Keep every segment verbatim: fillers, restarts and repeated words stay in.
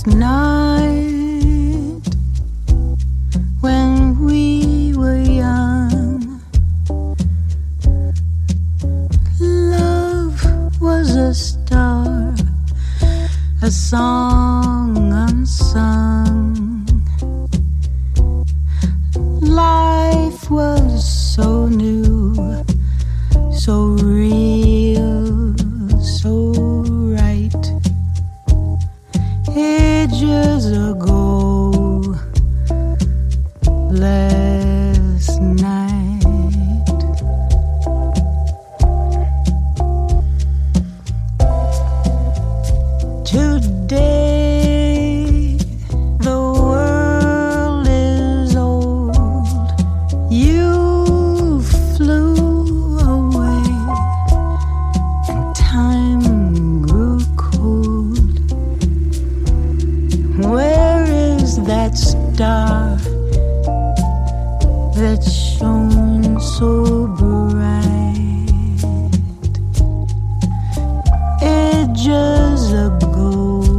last night when we were young. Love was a star, a song unsung. Life was so new, so real, so right. Ages ago, last night. Today, the world is old. You flew away, and time grew cold. Where is that star that shone so bright? Ages ago,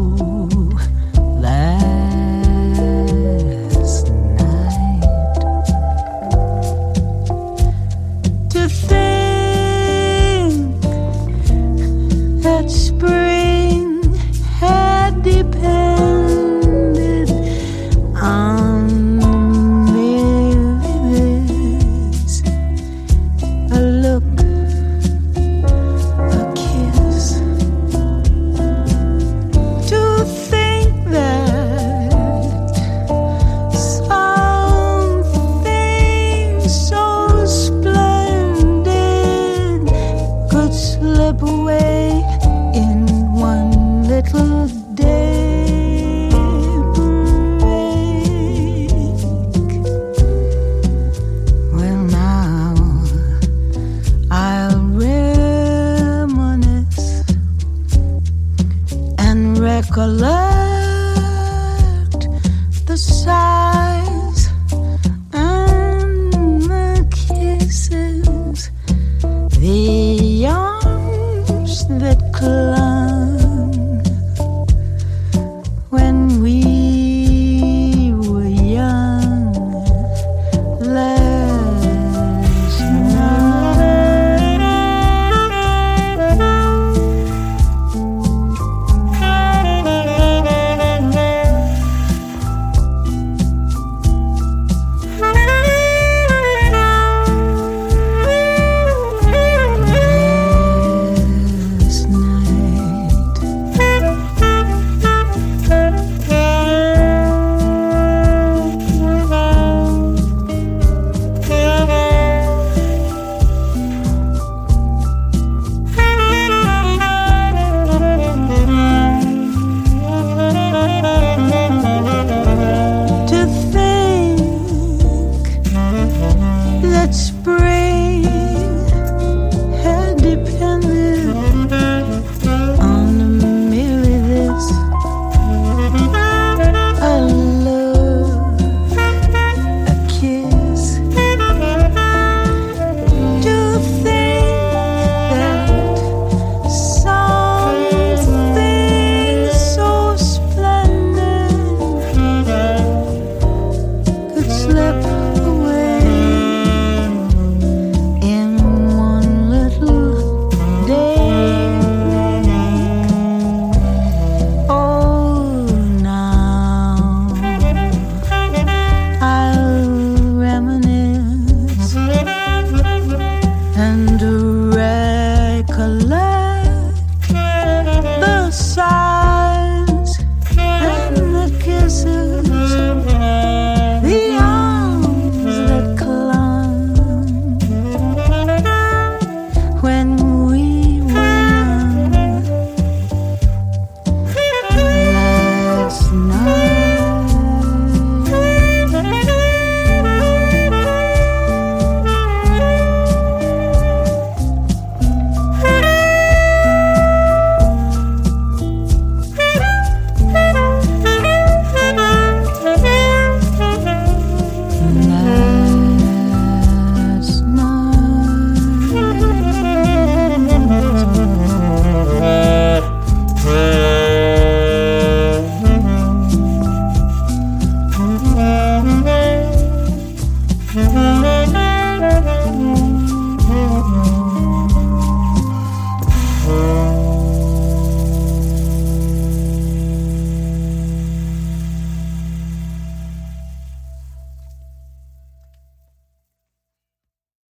last night. To think that spring had depended on merely this, a look, a kiss. To think that something so splendid could slip away in one little daybreak. Well, now I'll reminisce and recollect the sighs and the kisses, the arms that clung when we were young last to think that spring had depended on merely this, a love, a kiss. To think that something so splendid could slip away in one little daybreak. Oh, now I'll reminisce and